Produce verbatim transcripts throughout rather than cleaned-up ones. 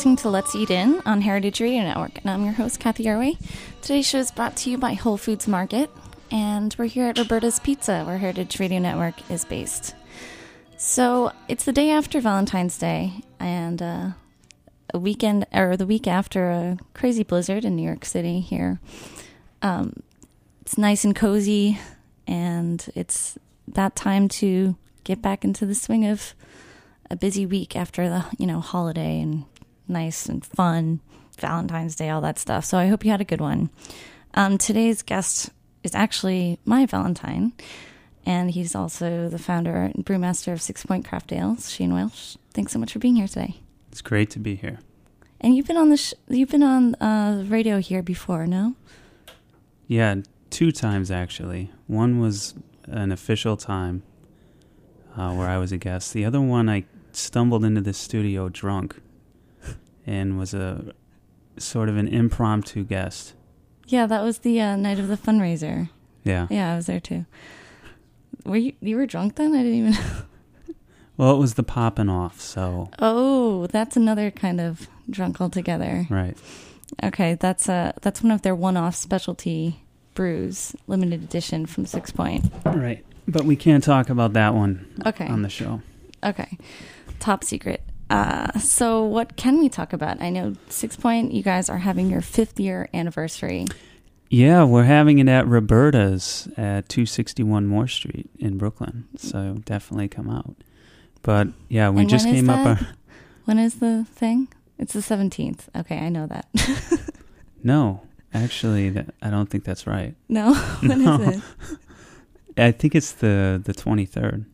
listening to Let's Eat In on Heritage Radio Network, and I'm your host, Kathy Arway. Today's show is brought to you by Whole Foods Market, and we're here at Roberta's Pizza, where Heritage Radio Network is based. So it's the day after Valentine's Day, and uh, a weekend, or the week after a crazy blizzard in New York City here. Um, it's nice and cozy, and it's that time to get back into the swing of a busy week after the, you know, holiday and nice and fun, Valentine's Day, all that stuff. So I hope you had a good one. Um, today's guest is actually my Valentine, and he's also the founder and brewmaster of Six Point Craft Ales, Shane Welsh. Thanks so much for being here today. It's great to be here. And you've been on the sh- you've been on uh, radio here before, no? Yeah, two times actually. One was an official time uh, where I was a guest. The other one, I stumbled into the studio drunk and was a sort of an impromptu guest. Yeah, that was the uh, night of the fundraiser. Yeah. Yeah, I was there too. Were you you were drunk then? I didn't even Well, it was the popping off, so. Oh, that's another kind of drunk altogether. Right. Okay, that's uh that's one of their one-off specialty brews, limited edition from Six Point. Right. But we can't talk about that one okay. on the show. Okay. Top secret. Uh, so what can we talk about? I know Six Point, you guys are having your fifth year anniversary. Yeah, we're having it at Roberta's at two sixty-one Moore Street in Brooklyn. So definitely come out. But yeah, we and just came that? up. Our, when is the thing? It's the seventeenth. Okay, I know that. No, actually, that, I don't think that's right. No? When no. is it? I think it's the, the twenty-third.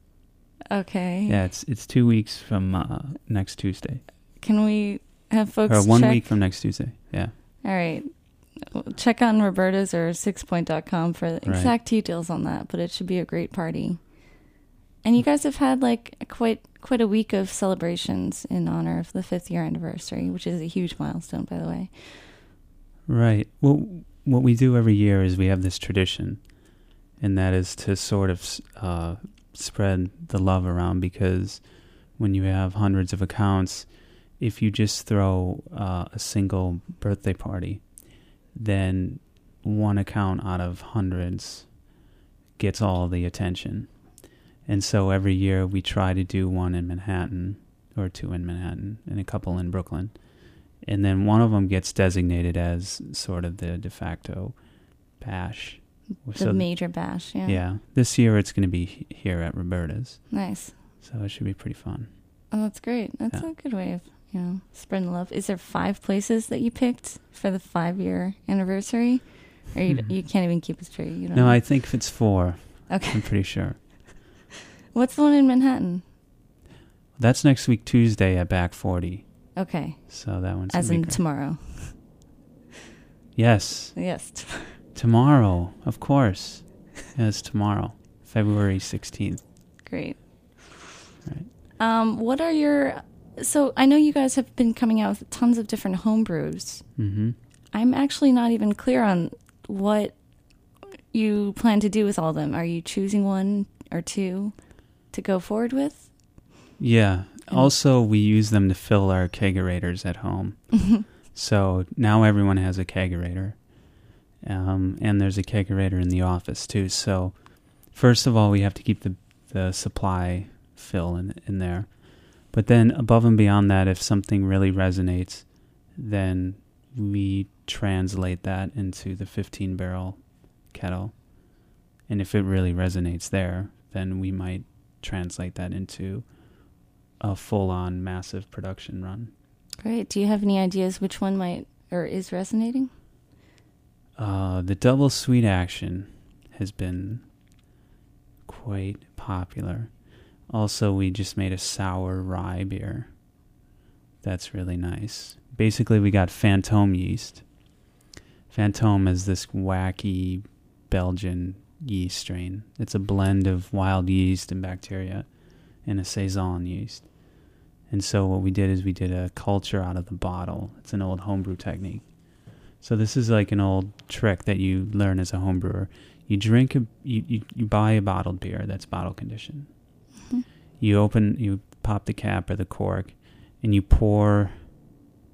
Okay. Yeah, it's it's two weeks from uh, next Tuesday. Can we have folks Or one check? week from next Tuesday, yeah. All right. Check on Roberta's or six point dot com for the exact right. details on that, but it should be a great party. And you guys have had like a quite quite a week of celebrations in honor of the fifth year anniversary, which is a huge milestone, by the way. Right. Well, what we do every year is we have this tradition, and that is to sort of uh, spread the love around, because when you have hundreds of accounts, if you just throw uh, a single birthday party, then one account out of hundreds gets all the attention. And so every year we try to do one in Manhattan, or two in Manhattan, and a couple in Brooklyn. And then one of them gets designated as sort of the de facto bash. The so major bash, yeah. Yeah. This year it's going to be here at Roberta's. Nice. So it should be pretty fun. Oh, that's great. That's yeah. a good way of, you know, spreading the love. Is there five places that you picked for the five-year anniversary? Or you, you can't even keep it straight? You don't no, know? I think it's four. Okay. I'm pretty sure. What's the one in Manhattan? That's next week, Tuesday at Back forty. Okay. So that one's As gonna in be great. tomorrow. Yes. Yes. Tomorrow, of course. Yes, tomorrow, February sixteenth. Great. Right. Um, what are your... So I know you guys have been coming out with tons of different home brews. Mm-hmm. I'm actually not even clear on what you plan to do with all of them. Are you choosing one or two to go forward with? Yeah. Also, we use them to fill our kegerators at home. So now everyone has a kegerator. Um, and there's a kegerator in the office, too. So first of all, we have to keep the, the supply fill in, in there. But then above and beyond that, if something really resonates, then we translate that into the fifteen-barrel kettle. And if it really resonates there, then we might translate that into a full-on massive production run. Great. Do you have any ideas which one might or is resonating? Uh, the double sweet action has been quite popular. Also, we just made a sour rye beer. That's really nice. Basically, we got Fantôme yeast. Fantôme is this wacky Belgian yeast strain. It's a blend of wild yeast and bacteria and a saison yeast. And so what we did is we did a culture out of the bottle. It's an old homebrew technique. So this is like an old trick that you learn as a homebrewer. You drink, a, you, you, you buy a bottled beer that's bottle conditioned. Mm-hmm. You open, you pop the cap or the cork, and you pour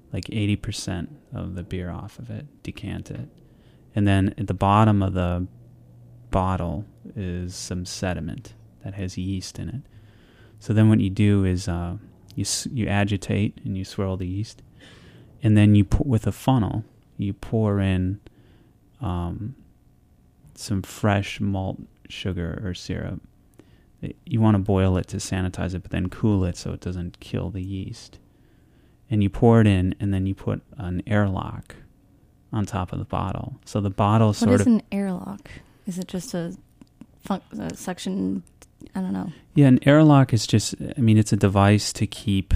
like eighty percent of the beer off of it, decant it. And then at the bottom of the bottle is some sediment that has yeast in it. So then what you do is uh, you you agitate and you swirl the yeast, and then you pour, with a funnel, you pour in um, some fresh malt sugar or syrup. You want to boil it to sanitize it, but then cool it so it doesn't kill the yeast. And you pour it in, and then you put an airlock on top of the bottle. So the bottle sort of... What is an airlock? Is it just a, fun- a suction... I don't know. Yeah, an airlock is just... I mean, it's a device to keep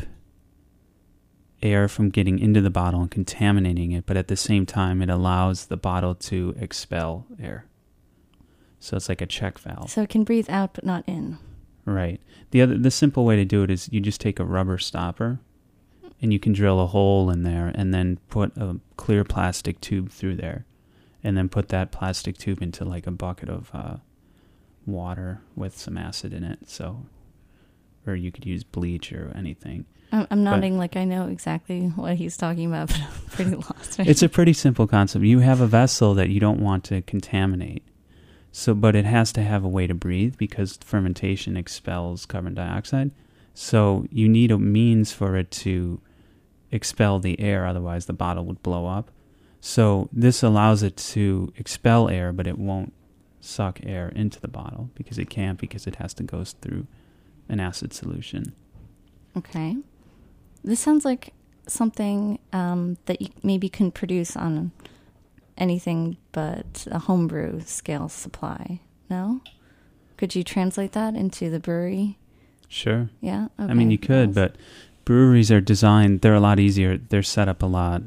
air from getting into the bottle and contaminating it, but at the same time, it allows the bottle to expel air. So it's like a check valve. So it can breathe out, but not in. Right. The other, the simple way to do it is you just take a rubber stopper, and you can drill a hole in there, and then put a clear plastic tube through there, and then put that plastic tube into like a bucket of uh, water with some acid in it. So, or you could use bleach or anything. I'm, I'm nodding but, like I know exactly what he's talking about, but I'm pretty lost. Right it's now. a pretty simple concept. You have a vessel that you don't want to contaminate. So, but it has to have a way to breathe because fermentation expels carbon dioxide. So you need a means for it to expel the air, otherwise the bottle would blow up. So this allows it to expel air, but it won't suck air into the bottle because it can't, because it has to go through an acid solution. Okay. This sounds like something um, that you maybe can produce on anything but a homebrew scale supply, no? Could you translate that into the brewery? Sure. Yeah? Okay. I mean, you could, yes. But breweries are designed, they're a lot easier. They're set up a lot.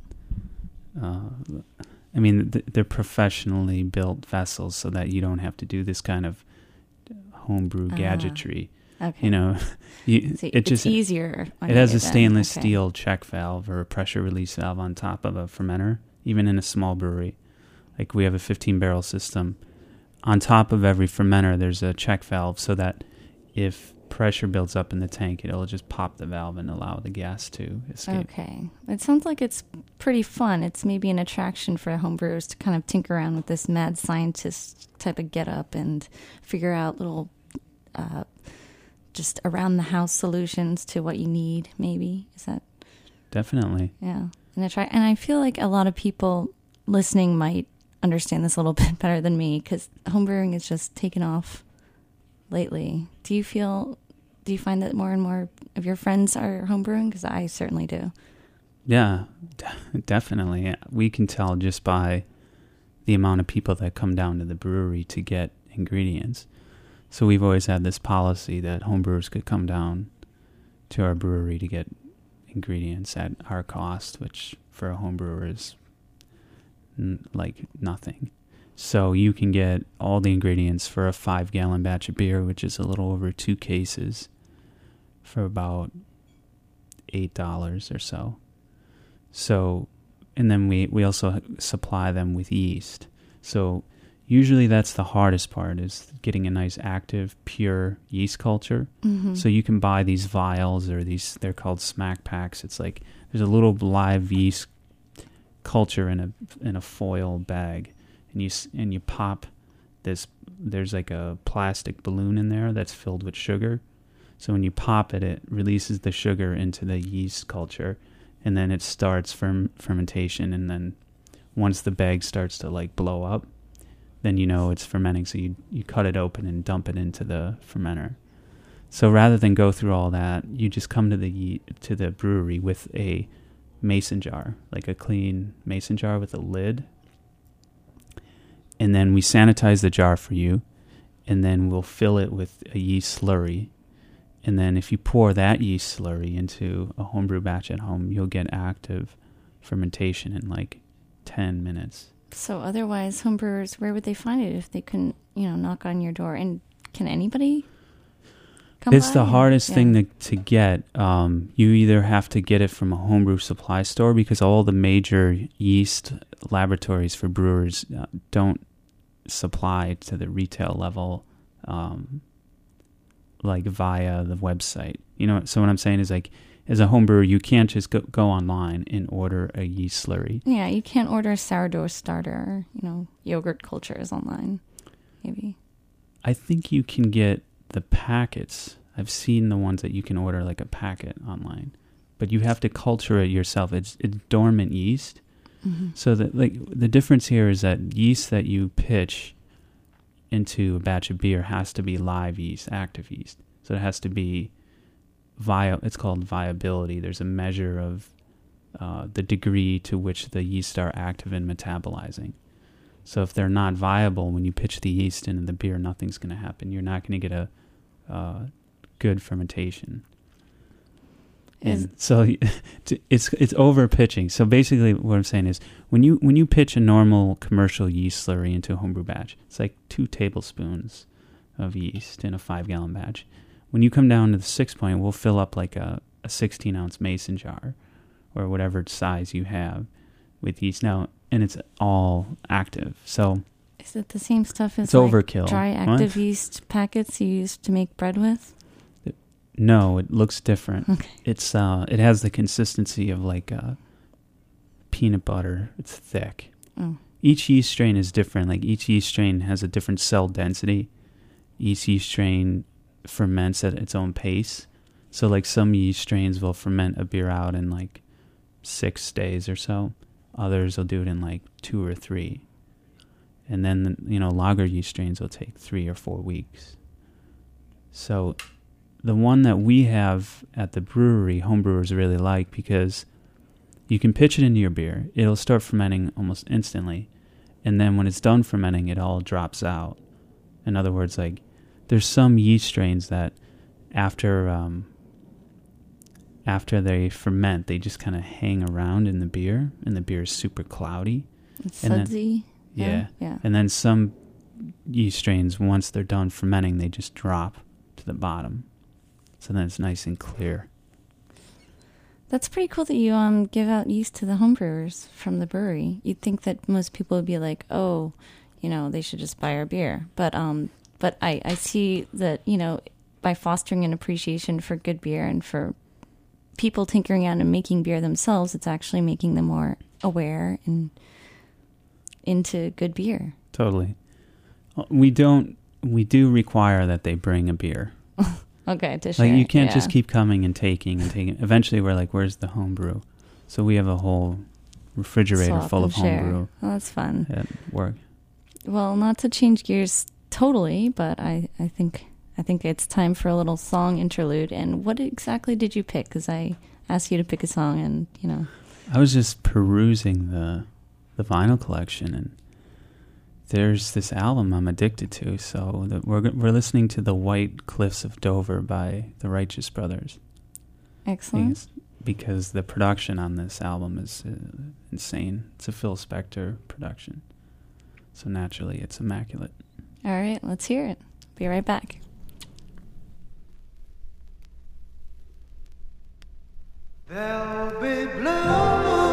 Uh, I mean, th- they're professionally built vessels so that you don't have to do this kind of homebrew uh, gadgetry. Okay. You know, you, so it it's just easier. It has a stainless okay. steel check valve or a pressure release valve on top of a fermenter, even in a small brewery. Like we have a fifteen barrel system. On top of every fermenter, there's a check valve so that if pressure builds up in the tank, it'll just pop the valve and allow the gas to escape. Okay. It sounds like it's pretty fun. It's maybe an attraction for homebrewers to kind of tinker around with this mad scientist type of get up and figure out little uh, just around the house solutions to what you need, maybe. Is that? Definitely. Yeah. And I try, and I feel like a lot of people listening might understand this a little bit better than me because homebrewing is just taken off lately. Do you feel, do you find that more and more of your friends are homebrewing? Because I certainly do. Yeah, d- definitely. We can tell just by the amount of people that come down to the brewery to get ingredients. So we've always had this policy that homebrewers could come down to our brewery to get ingredients at our cost, which for a homebrewer is n- like nothing. So you can get all the ingredients for a five-gallon batch of beer, which is a little over two cases, for about eight dollars or so. So, and then we, we also supply them with yeast. So usually that's the hardest part, is getting a nice active, pure yeast culture. Mm-hmm. So you can buy these vials, or these, they're called smack packs. It's like there's a little live yeast culture in a in a foil bag, and you and you pop this. There's like a plastic balloon in there that's filled with sugar. So when you pop it, it releases the sugar into the yeast culture, and then it starts ferm- fermentation. And then once the bag starts to like blow up, then you know it's fermenting. So you, you cut it open and dump it into the fermenter. So rather than go through all that, you just come to the ye- to the brewery with a mason jar, like a clean mason jar with a lid. And then we sanitize the jar for you, and then we'll fill it with a yeast slurry. And then if you pour that yeast slurry into a homebrew batch at home, you'll get active fermentation in like ten minutes. So otherwise, homebrewers, where would they find it if they couldn't, you know, knock on your door? And can anybody come It's by? the hardest yeah. thing to, to get. Um, you either have to get it from a homebrew supply store, because all the major yeast laboratories for brewers uh, don't supply to the retail level, um, like via the website. You know, so what I'm saying is, like, as a home brewer, you can't just go, go online and order a yeast slurry. Yeah, you can't order sourdough starter or, you know, yogurt cultures online, maybe. I think you can get the packets. I've seen the ones that you can order like a packet online, but you have to culture it yourself. It's, it's dormant yeast. Mm-hmm. So that like the difference here is that yeast that you pitch into a batch of beer has to be live yeast, active yeast. So it has to be vi- it's called viability. There's a measure of uh, the degree to which the yeast are active in metabolizing. So if they're not viable, when you pitch the yeast into the beer, nothing's going to happen. You're not going to get a uh, good fermentation. And so it's it's over pitching. So basically what I'm saying is when you when you pitch a normal commercial yeast slurry into a homebrew batch, it's like two tablespoons of yeast in a five gallon batch. When you come down to the six point, we'll fill up like a, a sixteen ounce mason jar or whatever size you have with yeast now, and it's all active. So is it the same stuff as it's like overkill. Dry active what? Yeast packets you used to make bread with? No, it looks different. Okay. It's uh, it has the consistency of like uh, peanut butter. It's thick. Oh. Each yeast strain is different. Like each yeast strain has a different cell density. Each yeast strain ferments at its own pace. So like some yeast strains will ferment a beer out in like six days or so. Others will do it in like two or three. And then, you know, lager yeast strains will take three or four weeks. So the one that we have at the brewery, homebrewers really like because you can pitch it into your beer. It'll start fermenting almost instantly. And then when it's done fermenting, it all drops out. In other words, like there's some yeast strains that after um, after they ferment, they just kind of hang around in the beer, and the beer is super cloudy. It's sudsy. Yeah. yeah. Yeah. And then some yeast strains, once they're done fermenting, they just drop to the bottom. So then it's nice and clear. That's pretty cool that you um give out yeast to the homebrewers from the brewery. You'd think that most people would be like, oh, you know, they should just buy our beer. But um, but I, I see that, you know, by fostering an appreciation for good beer and for people tinkering around and making beer themselves, it's actually making them more aware and into good beer. Totally. We don't, we do require that they bring a beer. Okay, to share. Like you can't yeah. just keep coming and taking and taking. Eventually, we're like, "Where's the homebrew?" So we have a whole refrigerator Swap full and of share. homebrew. Well, that's fun. At work. Well, not to change gears totally, but I, I think I think it's time for a little song interlude. And what exactly did you pick? Because I asked you to pick a song, and you know, I was just perusing the the vinyl collection, and there's this album I'm addicted to, so the, we're we're listening to The White Cliffs of Dover by the Righteous Brothers. Excellent. Because the production on this album is uh, insane. It's a Phil Spector production. So naturally, it's immaculate. All right, let's hear it. Be right back. There'll be blue.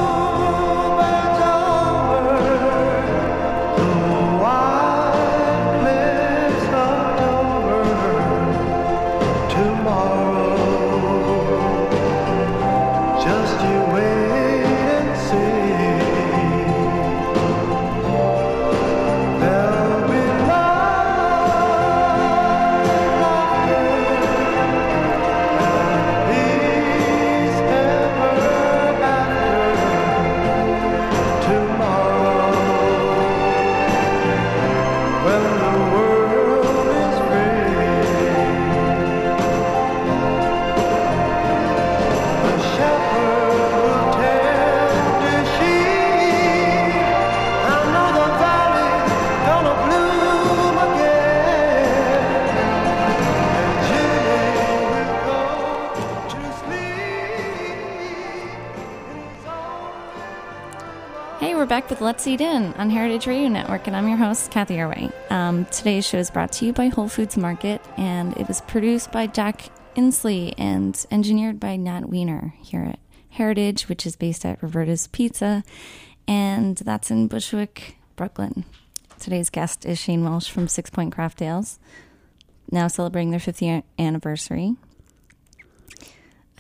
Back with Let's Eat In on Heritage Radio Network, and I'm your host, Kathy Arway. Um, today's show is brought to you by Whole Foods Market, and it was produced by Jack Inslee and engineered by Nat Wiener here at Heritage, which is based at Roberta's Pizza, and that's in Bushwick, Brooklyn. Today's guest is Shane Welsh from Six Point Craft Ales, now celebrating their fiftieth anniversary.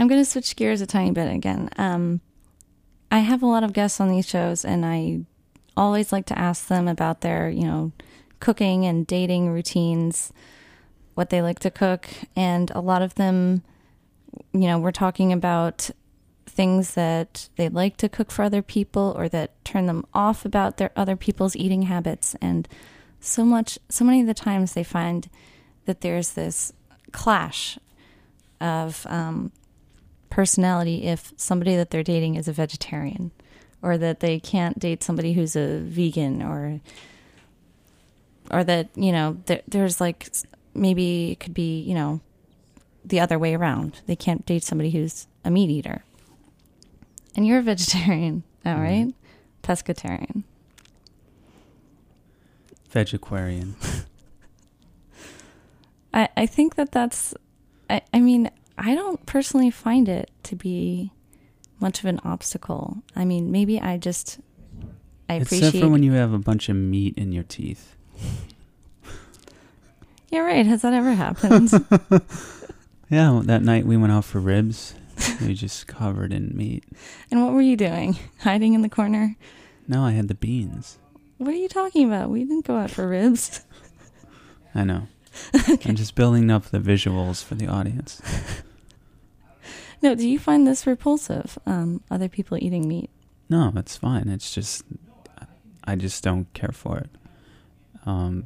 I'm going to switch gears a tiny bit again. Um, I have a lot of guests on these shows, and I always like to ask them about their, you know, cooking and dating routines, what they like to cook. And a lot of them, you know, we're talking about things that they like to cook for other people or that turn them off about their other people's eating habits. And so much, so many of the times they find that there's this clash of um, personality if somebody that they're dating is a vegetarian, or that they can't date somebody who's a vegan, or or that, you know, there, there's like, maybe it could be, you know, the other way around. They can't date somebody who's a meat eater. And you're a vegetarian, all mm. right? Pescatarian. Vegetarian. I, I think that that's, I, I mean, I don't personally find it to be much of an obstacle. I mean, maybe I just, I appreciate. Except for when you have a bunch of meat in your teeth. Yeah, right. Has that ever happened? Yeah, that night we went out for ribs. We were just covered in meat. And what were you doing? Hiding in the corner? No, I had the beans. What are you talking about? We didn't go out for ribs. I know. Okay. I'm just building up the visuals for the audience. No, do you find this repulsive, um, other people eating meat? No, it's fine. It's just, I just don't care for it. Um,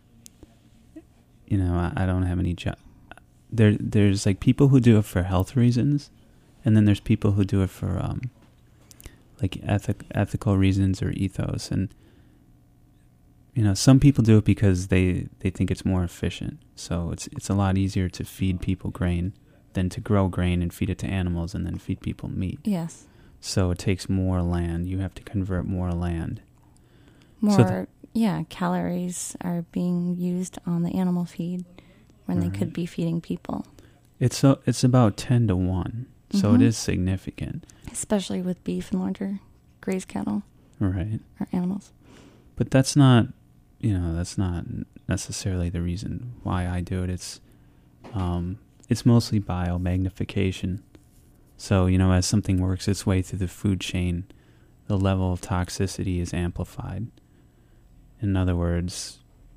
you know, I, I don't have any job. There, there's like people who do it for health reasons, and then there's people who do it for um, like ethic, ethical reasons or ethos. And you know, some people do it because they, they think it's more efficient. So it's it's a lot easier to feed people grain than to grow grain and feed it to animals and then feed people meat. Yes. So it takes more land. You have to convert more land. More, so th- yeah, calories are being used on the animal feed when right. they could be feeding people. It's a, it's about ten to one, so mm-hmm. it is significant. Especially with beef and larger grazed cattle. Right. Or animals. But that's not, you know, that's not necessarily the reason why I do it. It's, um, it's mostly biomagnification. So, you know, as something works its way through the food chain, the level of toxicity is amplified. In other words,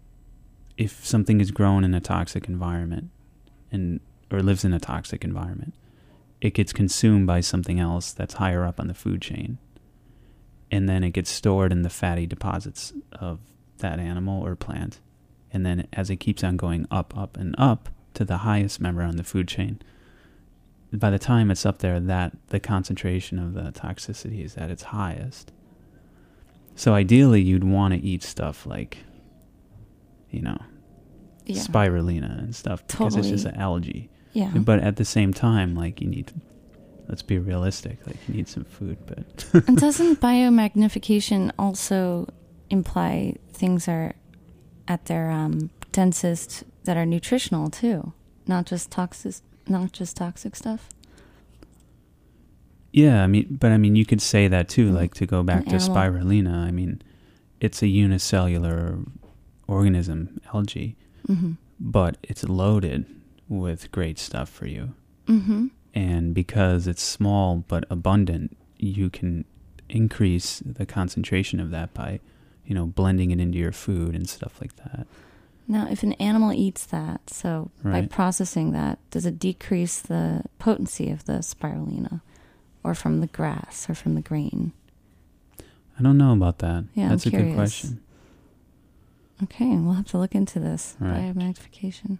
if something is grown in a toxic environment and or lives in a toxic environment, it gets consumed by something else that's higher up on the food chain. And then it gets stored in the fatty deposits of that animal or plant. And then as it keeps on going up, up, and up to the highest member on the food chain, by the time it's up there, that the concentration of the toxicity is at its highest. So ideally, you'd want to eat stuff like, you know, yeah. spirulina and stuff because totally. It's just an algae. Yeah. But at the same time, like, you need, let's be realistic, like, you need some food. But and doesn't biomagnification also imply things are at their um, densest that are nutritional too, not just toxic, not just toxic stuff? Yeah, I mean, but I mean, you could say that too, mm. like to go back An to animal. Spirulina. I mean, it's a unicellular organism, algae, mm-hmm. but it's loaded with great stuff for you. Mm-hmm. And because it's small but abundant, you can increase the concentration of that by, you know, blending it into your food and stuff like that. Now, if an animal eats that, so right. by processing that, does it decrease the potency of the spirulina? Or from the grass, or from the grain? I don't know about that. Yeah, That's I'm a curious. good question. Okay, we'll have to look into this. Right. Biomagnification.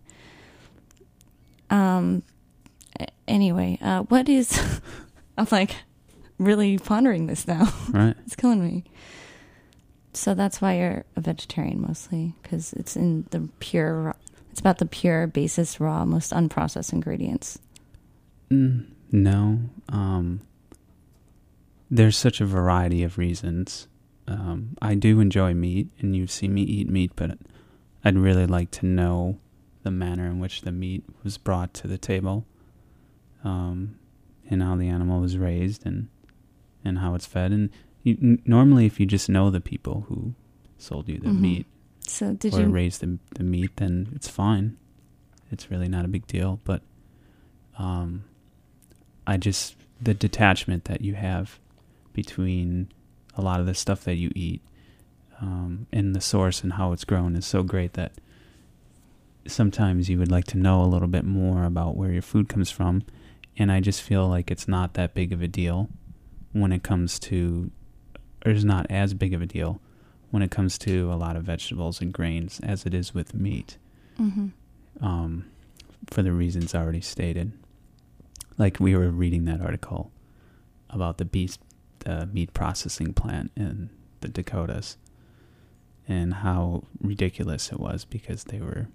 Um. Anyway, uh, what is... I'm like really pondering this now. Right. It's killing me. So that's why you're a vegetarian mostly, because it's in the pure... It's about the pure, basest, raw, most unprocessed ingredients. Mm, no. Um... There's such a variety of reasons. Um, I do enjoy meat, and you see me eat meat, but I'd really like to know the manner in which the meat was brought to the table, um, and how the animal was raised, and and how it's fed. And you, n- normally, if you just know the people who sold you the mm-hmm. meat, so did or you raised the the meat, then it's fine. It's really not a big deal. But um, I just, the detachment that you have between a lot of the stuff that you eat um, and the source and how it's grown is so great that sometimes you would like to know a little bit more about where your food comes from. And I just feel like it's not that big of a deal when it comes to, or it's not as big of a deal when it comes to a lot of vegetables and grains as it is with meat. Mm-hmm. Um, for the reasons already stated. Like we were reading that article about the beef, the meat processing plant in the Dakotas and how ridiculous it was because they were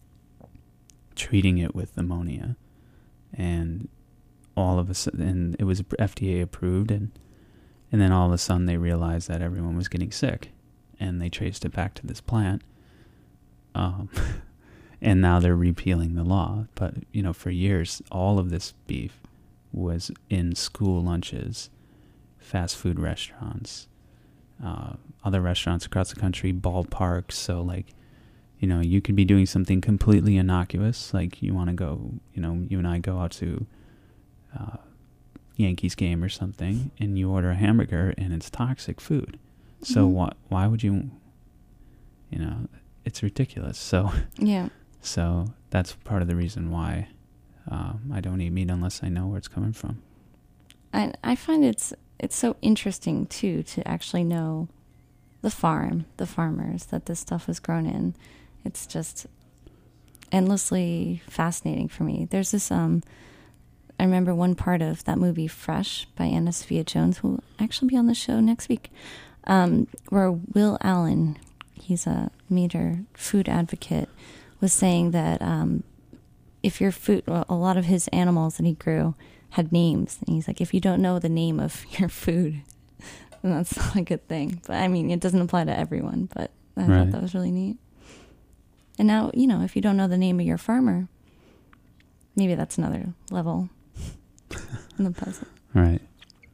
treating it with ammonia, and all of a sudden, and it was F D A approved, and and then all of a sudden they realized that everyone was getting sick, and they traced it back to this plant, um, and now they're repealing the law. But you know, for years, all of this beef was in school lunches, fast food restaurants, uh, other restaurants across the country, ballparks. So like, you know, you could be doing something completely innocuous, like you want to go, you know, you and I go out to uh, Yankees game or something, and you order a hamburger, and it's toxic food. So Mm-hmm. why why would you? You know, it's ridiculous. So Yeah. so that's part of the reason why um, I don't eat meat unless I know where it's coming from. I I find it's it's so interesting too to actually know the farm, the farmers that this stuff was grown in. It's just endlessly fascinating for me. There's this um I remember one part of that movie Fresh by Anna Sophia Jones, who will actually be on the show next week, um, where Will Allen, he's a major food advocate, was saying that um, if your food, well, a lot of his animals that he grew had names. And he's like, if you don't know the name of your food, then that's not a good thing. But I mean, it doesn't apply to everyone, but I Right. thought that was really neat. And now, you know, if you don't know the name of your farmer, maybe that's another level in the puzzle. Right.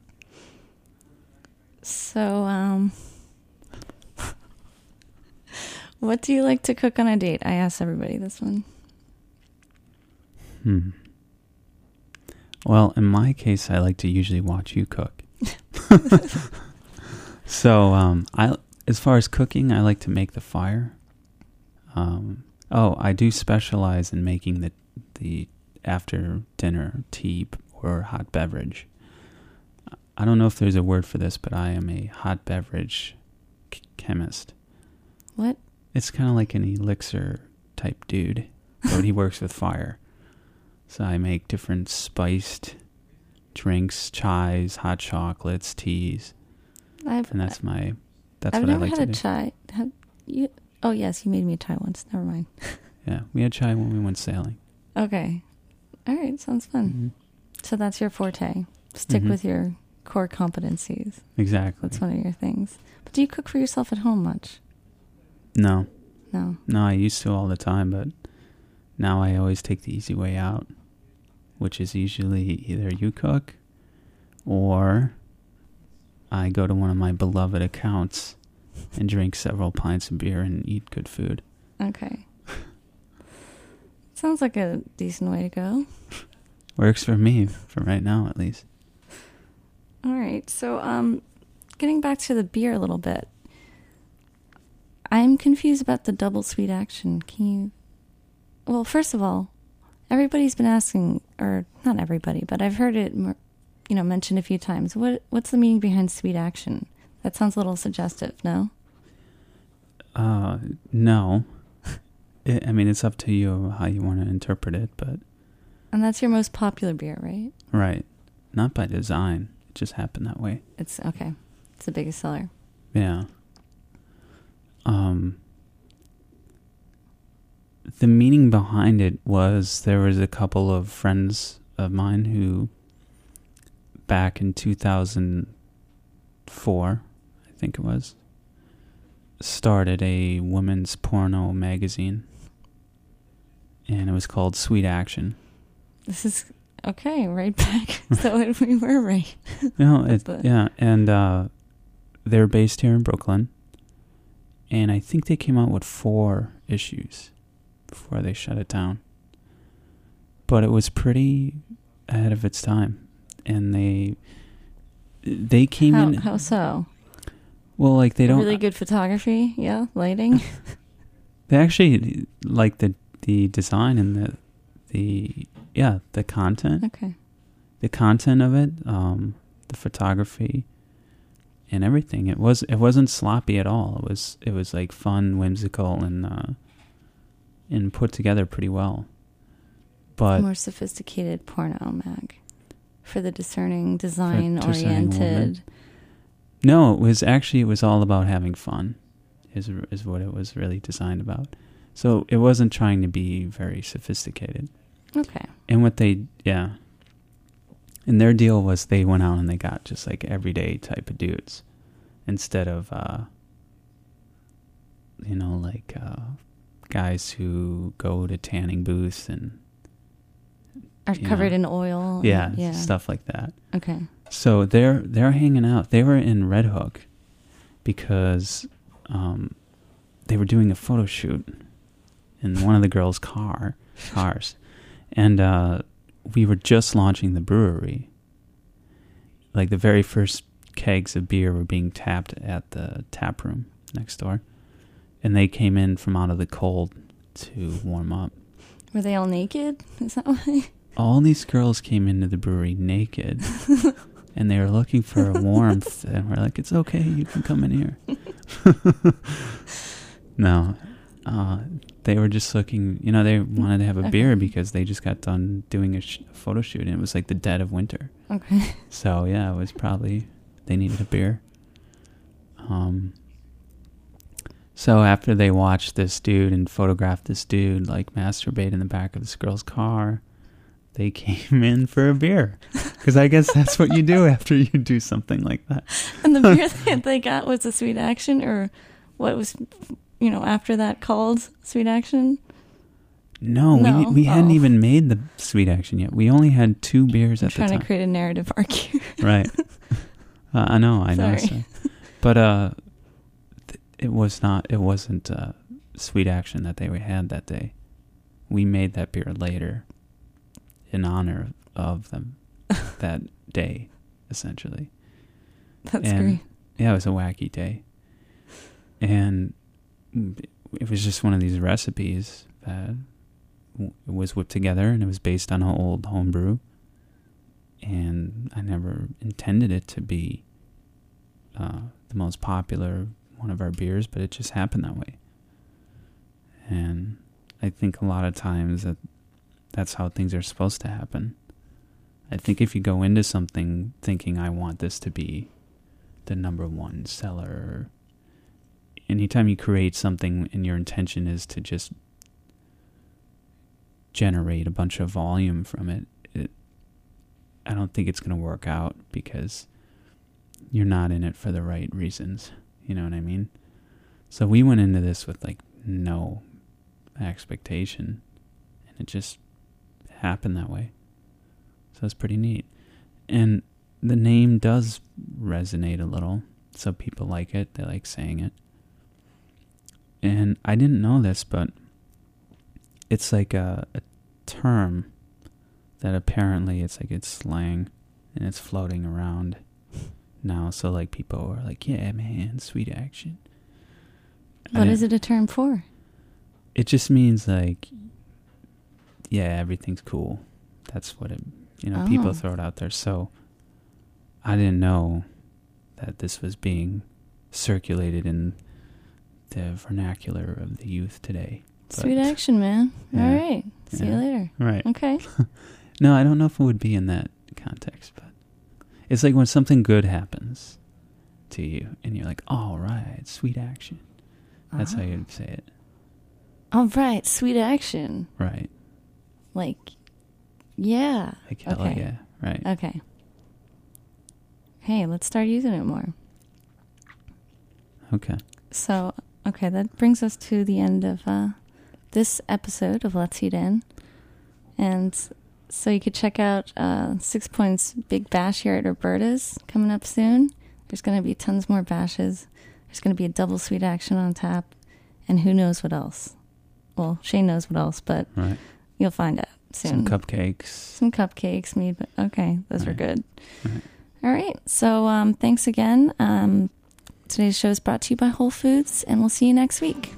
So, um, what do you like to cook on a date? I asked everybody this one. Hmm. Well, in my case, I like to usually watch you cook. So, um, I as far as cooking, I like to make the fire. Um, oh, I do specialize in making the the after dinner tea or hot beverage. I don't know if there's a word for this, but I am a hot beverage ch- chemist. What? It's kind of like an elixir type dude, but he works with fire. So I make different spiced drinks, chais, hot chocolates, teas, I've and that's my that's I've what I never like had to a do. chai. Have you? Oh yes, you made me a chai once. Never mind. Yeah, we had chai when we went sailing. Okay. All right. Sounds fun. Mm-hmm. So that's your forte. Stick Mhm. with your core competencies. Exactly. That's one of your things. But do you cook for yourself at home much? No, No. no, I used to all the time, but now I always take the easy way out, which is usually either you cook or I go to one of my beloved accounts and drink several pints of beer and eat good food. Okay. Sounds like a decent way to go. Works for me, for right now at least. All right. So, um, getting back to the beer a little bit, I'm confused about the double sweet action. Can you? Well, first of all, everybody's been asking, or not everybody, but I've heard it, more, you know, mentioned a few times. What What's the meaning behind sweet action? That sounds a little suggestive. No. Uh, no. It, I mean, it's up to you how you want to interpret it, but And that's your most popular beer, right? right, not by design. It just happened that way. It's okay. It's the biggest seller. Yeah. Um, the meaning behind it was there was a couple of friends of mine who, back in two thousand four, I think it was, started a women's porno magazine, and it was called Sweet Action. This is okay. Right back. So it, we were right. No, it, the- yeah, and uh, they're based here in Brooklyn, and I think they came out with four issues before they shut it down. But it was pretty ahead of its time. and they they came how, in. How so? Well, like they don't really good photography, yeah, lighting. They actually like the the design and the the yeah the content. Okay. The content of it, um, the photography, and everything. It was it wasn't sloppy at all. It was it was like fun, whimsical, and uh, and put together pretty well. But more sophisticated porno mag for the discerning, design discerning oriented. woman. No, it was actually it was all about having fun. Is is what it was really designed about. So it wasn't trying to be very sophisticated. Okay. And what they yeah. And their deal was they went out and they got just like everyday type of dudes instead of, uh, you know, like uh, guys who go to tanning booths and are covered know, in oil. Yeah, and, yeah, stuff like that. Okay. So they're they're hanging out. They were in Red Hook because um, they were doing a photo shoot in one of the girls' car cars, and. Uh, we were just launching the brewery. Like the very first kegs of beer were being tapped at the tap room next door. And they came in from out of the cold to warm up. Were they all naked? Is that why? All these girls came into the brewery naked. And they were looking for a warmth. And we're like, it's okay, you can come in here. No. Uh, they were just looking, you know, they wanted to have a okay. beer because they just got done doing a, sh- a photo shoot and it was like the dead of winter. Okay. So yeah, it was probably, they needed a beer. Um. So after they watched this dude and photographed this dude like masturbate in the back of this girl's car, they came in for a beer. Because I guess that's what you do after you do something like that. And the beer that they got was a Sweet Action, or what was... you know, after that called Sweet Action? No, no. we we oh. hadn't even made the Sweet Action yet. We only had two beers I'm at the time. trying to create a narrative arc here. Right. uh, I know, I know. Sorry. So. But uh, th- it was not, it wasn't uh, Sweet Action that they had that day. We made that beer later in honor of them that day, essentially. That's and, great. Yeah, it was a wacky day. And it was just one of these recipes that w- was whipped together, and it was based on an old homebrew. And I never intended it to be uh, the most popular one of our beers, but it just happened that way. And I think a lot of times that that's how things are supposed to happen. I think if you go into something thinking, I want this to be the number one seller, anytime you create something and your intention is to just generate a bunch of volume from it, it I don't think it's going to work out because you're not in it for the right reasons. You know what I mean? So we went into this with like no expectation, and it just happened that way. So it's pretty neat. And the name does resonate a little. So people like it. They like saying it. And I didn't know this, but it's like a, a term that apparently it's like it's slang and it's floating around now. So like people are like, yeah, man, Sweet Action. What is it a term for? It just means like, yeah, everything's cool. That's what it, you know, Oh. people throw it out there. So I didn't know that this was being circulated in the vernacular of the youth today. But, Sweet Action, man. Yeah. All right. See Yeah. you later. Right. Okay. No, I don't know if it would be in that context, but it's like when something good happens to you and you're like, all right, Sweet Action. That's Uh-huh. how you'd say it. All right. Sweet Action. Right. Like, yeah. Like, hell Okay. yeah. Right. Okay. Hey, let's start using it more. Okay. So, okay, that brings us to the end of uh, this episode of Let's Eat In. And so you could check out uh, Six Points Big Bash here at Roberta's coming up soon. There's going to be tons more bashes. There's going to be a double Sweet Action on tap. And who knows what else. Well, Shane knows what else, but Right. you'll find out. soon. Some cupcakes. Some cupcakes. Made, okay, those Right. were good. Right. All right. So um, thanks again. Um, today's show is brought to you by Whole Foods, and we'll see you next week.